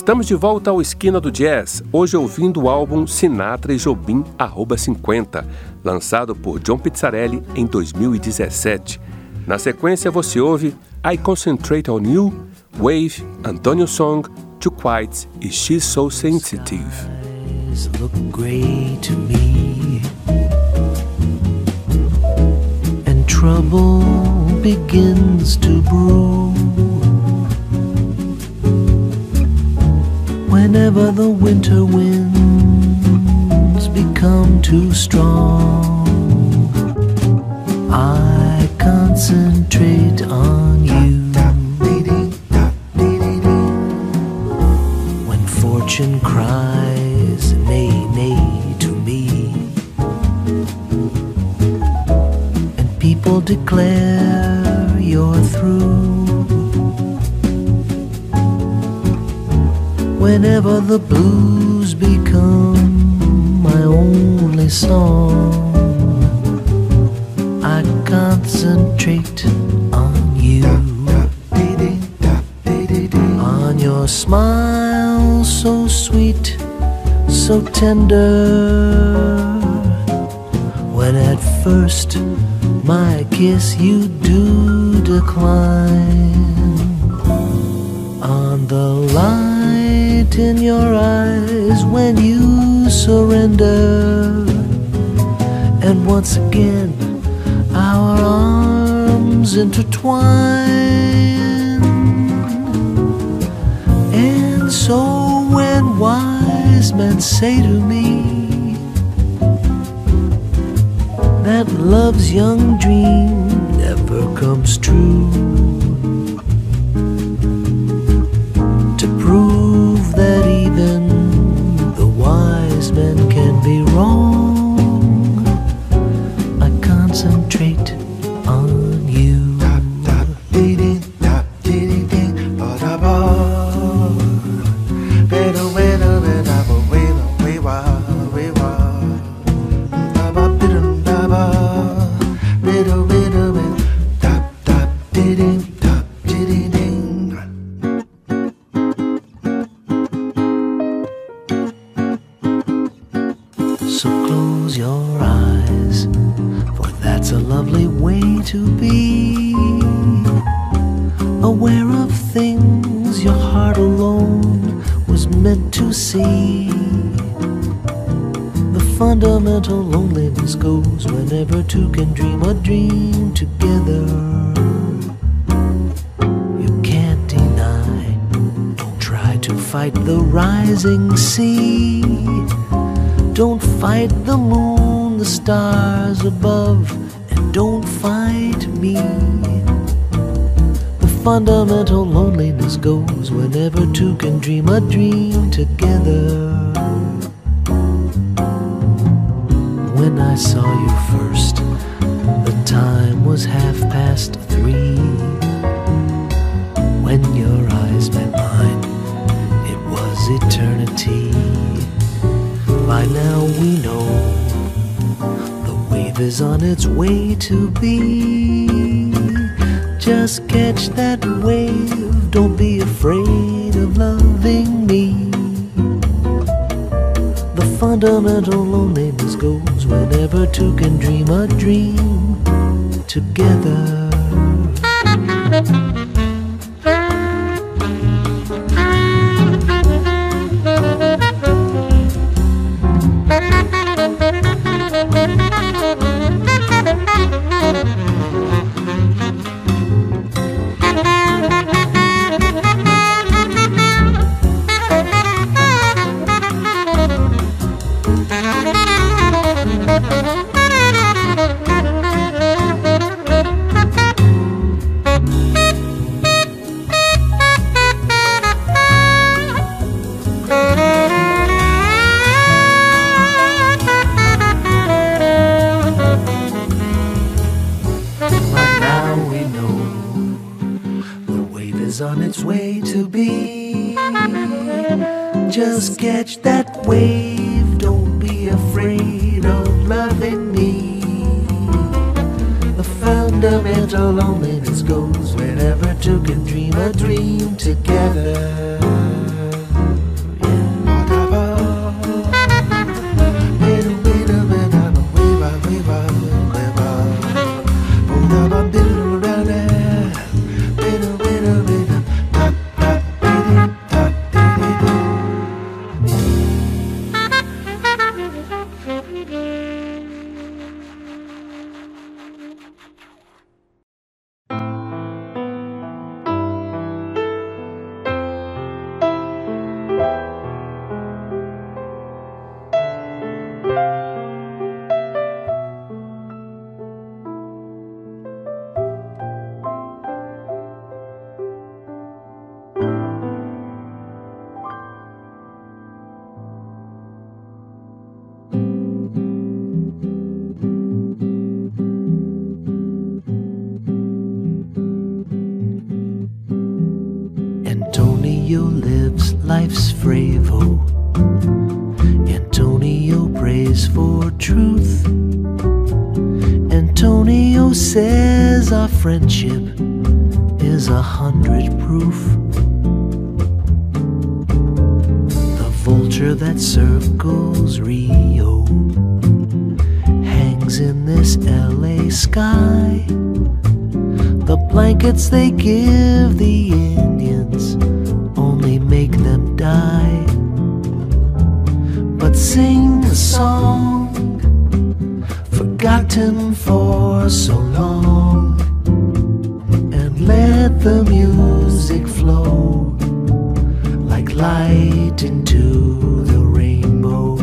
Estamos de volta ao Esquina do Jazz, hoje ouvindo o álbum Sinatra e Jobim @50, lançado por John Pizzarelli em 2017. Na sequência você ouve I Concentrate on You, Wave, Antonio Song, Too Quiet e She's So Sensitive. Look gray to me, and trouble begins to brew whenever the winter winds become too strong. I concentrate on you. When fortune cries nay, nay to me, and people declare you're through, whenever the blues become my only song, I concentrate on you, on your smile so sweet, so tender, when at first my kiss you do decline, on the light in your eyes when you surrender, and once again our arms intertwine. And so when wise men say to me that love's young dream never comes true, to prove that even the wise men can be wrong, I concentrate on you. So close your eyes, for that's a lovely way to be, aware of things your heart alone was meant to see. The fundamental loneliness goes whenever two can dream a dream together. You can't deny, don't try to fight the rising sea. Don't fight the moon, the stars above, and don't fight me. The fundamental loneliness goes whenever two can dream a dream together. When I saw you first, the time was 3:30. When your eyes met mine, it was eternity. By now we know the wave is on its way to be. Just catch that wave, don't be afraid of loving me. The fundamental loneliness goes whenever two can dream a dream together. On its way to be. Just catch that wave, don't be afraid of loving me. The fundamental loneliness goes whenever two can dream a dream together. Antonio lives life's Fravo. Antonio prays for truth. Antonio says our friendship is 100 proof. The vulture that circles Rio hangs in this LA sky. The blankets they give the Indians only make them die. But sing a song forgotten for so long, and let the music flow like light into the rainbow.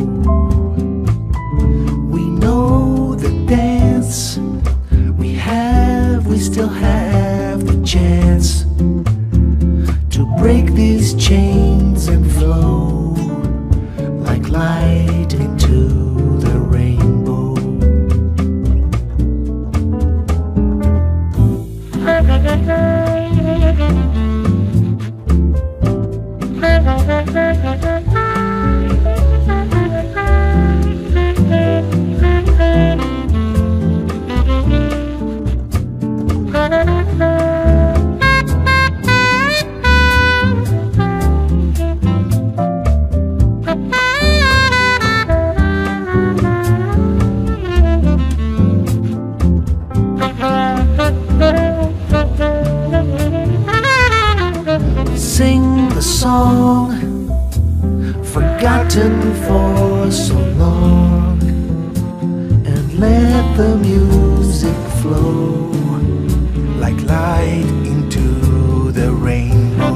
We know the dance, we still have the chance to break these chains and flow like light into the rainbow. Sing the song forgotten for so long, and let the music flow like light into the rainbow.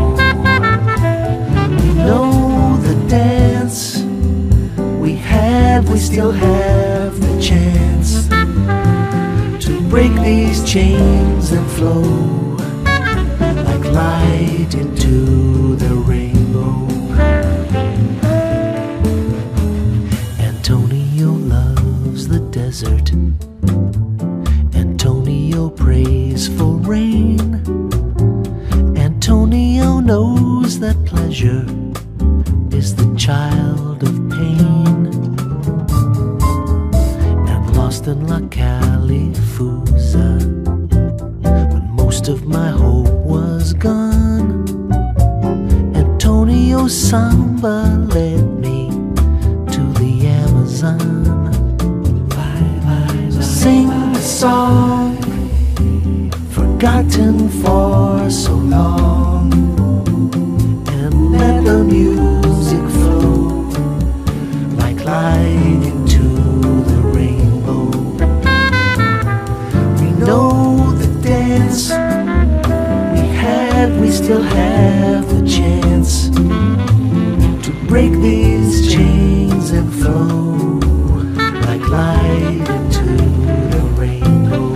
We know the dance, we still have the chance to break these chains and flow like light into the rainbow. Antonio loves the desert. Antonio prays for rain. Antonio knows that pleasure is the child of pain. And lost in La Califusa, when most of my hope was gone, Antonio Samba led me to the Amazon. Sing a song forgotten for so long, and let the music flow like light into the rainbow. We know the dance, we still have the chance to break these chains and flow like light into the rainbow.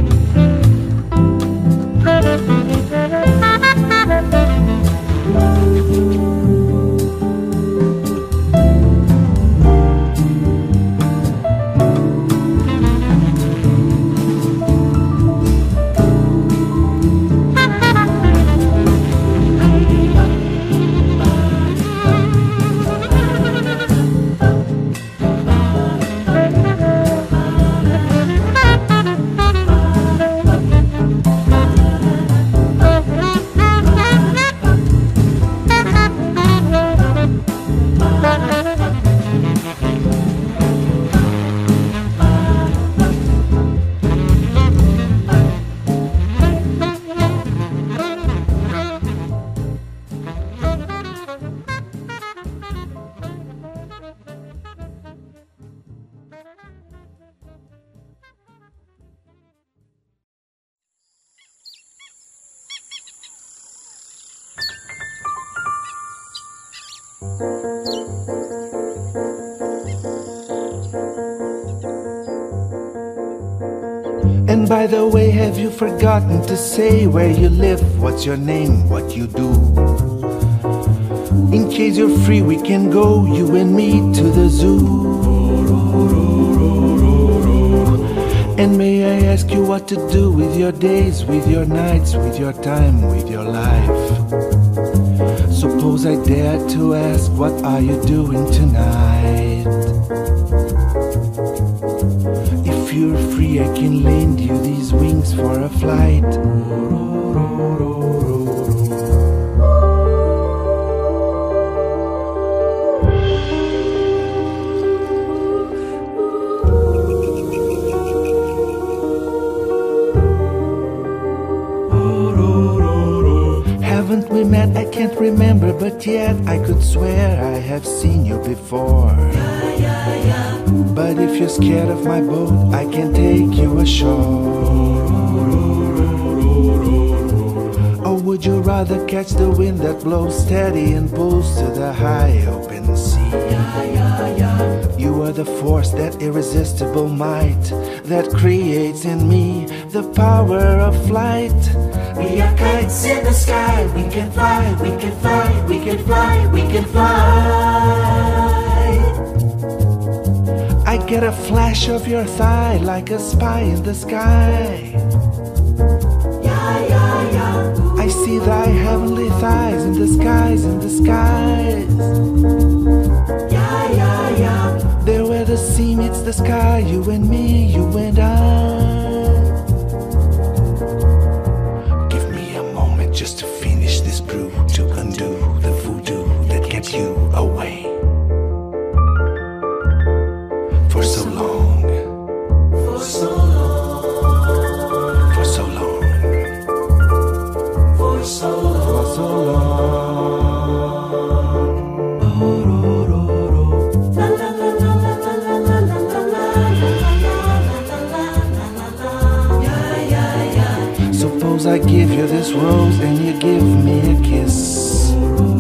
And by the way, have you forgotten to say where you live, what's your name, what you do? In case you're free, we can go, you and me, to the zoo. And may I ask you what to do with your days, with your nights, with your time, with your life? Suppose I dare to ask, what are you doing tonight? If you're free, I can lend you these wings for a flight. Haven't we met? I can't remember, but yet I could swear I have seen you before. But if you're scared of my boat, I can take you ashore. Or would you rather catch the wind that blows steady and pulls to the high open sea? You are the force, that irresistible might that creates in me the power of flight. We are kites in the sky, we can fly, we can fly, we can fly, we can fly. I get a flash of your thigh like a spy in the sky. I see thy heavenly thighs in the skies, in the skies. There where the sea meets the sky, you and me, you and I. Give me a moment just to finish this brew, to undo the voodoo that kept you away for so long, for so long, for so long, for so long, for so long. Suppose I give you this rose and you give me a kiss.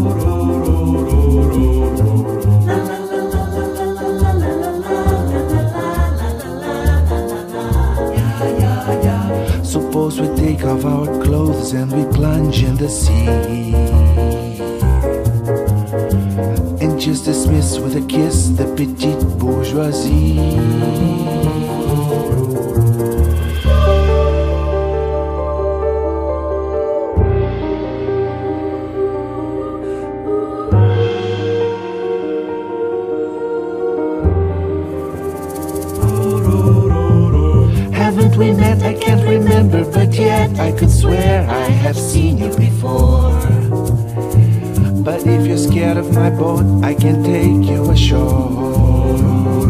Suppose we take off our clothes and we plunge in the sea, and just dismiss with a kiss the petite bourgeoisie. Haven't we met? I can't remember, but yet I could swear I have seen you before. But if you're scared of my boat, I can take you ashore.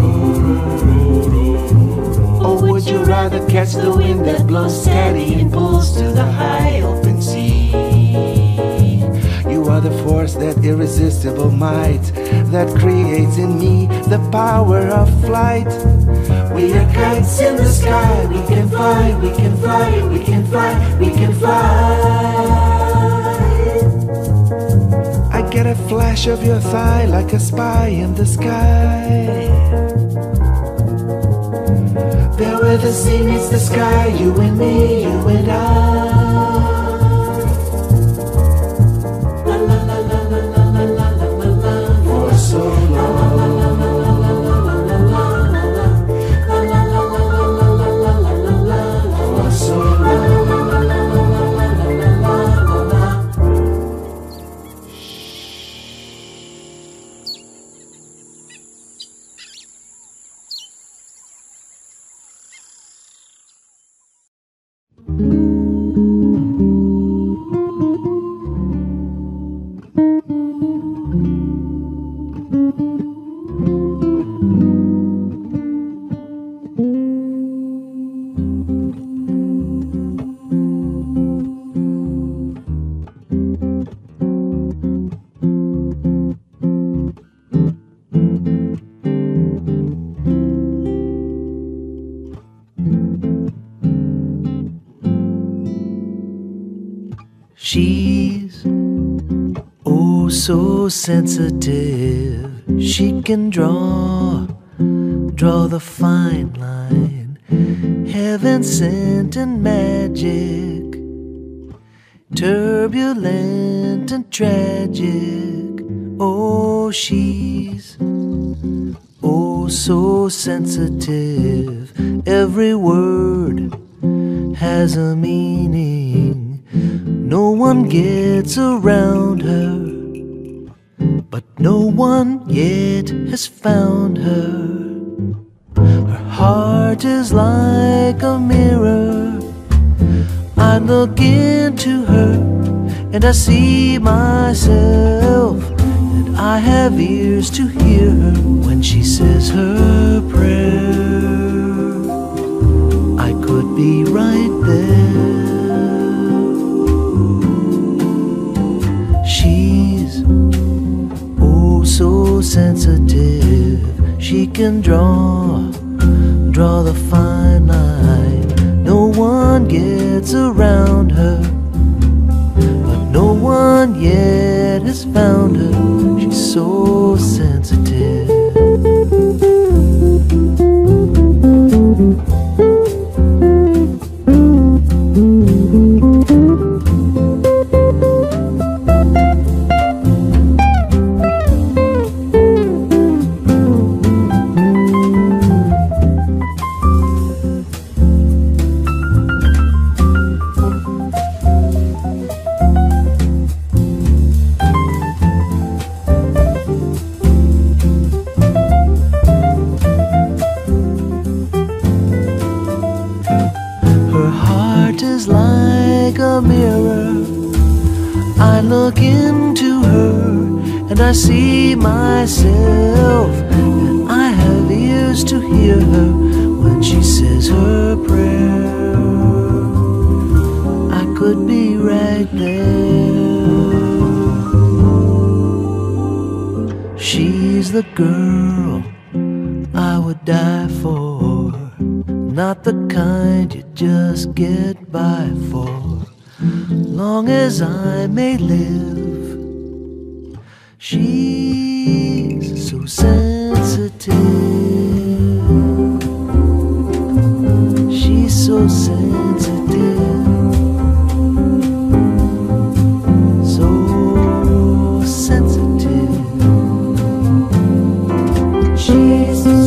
Or would you rather catch the wind that blows steady and pulls to the high open sea? You are the force, that irresistible might that creates in me the power of flight. We are kites in the sky, we can fly, we can fly, we can fly, we can fly. I get a flash of your thigh like a spy in the sky. There where the sea meets the sky, you and me, you and I. For so long. She's oh so sensitive. She can draw the fine line, heaven sent and magic, turbulent and tragic. Oh, she's oh so sensitive. Every word has a meaning. No one gets around her. but no one yet has found her. Her heart is like a mirror. I look into her and I see myself, and I have ears to hear her when she says her prayer. I could be right there. She's oh so sensitive. She can draw the fine line. No one gets around her, but no one yet has found her. She's so sensitive. Like a mirror, I look into her and I see myself, and I have ears to hear her when she says her prayer. I could be right there. She's the girl I would die for, not the kind you just get by for. Long as I may live, she's so sensitive. She's so sensitive. So sensitive. She's so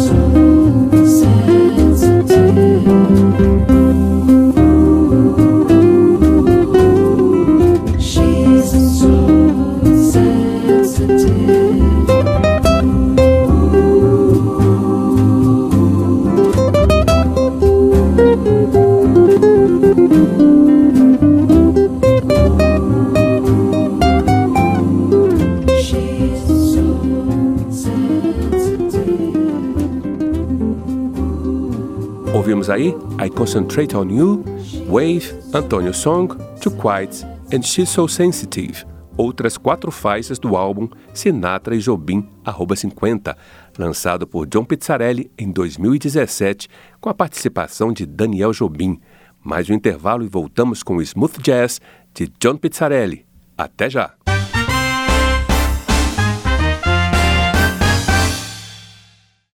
Ouvimos aí I Concentrate on You, Wave, Antônio Song, Too Quiet and She's So Sensitive, outras 4 faixas do álbum Sinatra e Jobim @50, lançado por John Pizzarelli em 2017, com a participação de Daniel Jobim. Mais um intervalo e voltamos com o Smooth Jazz de John Pizzarelli. Até já!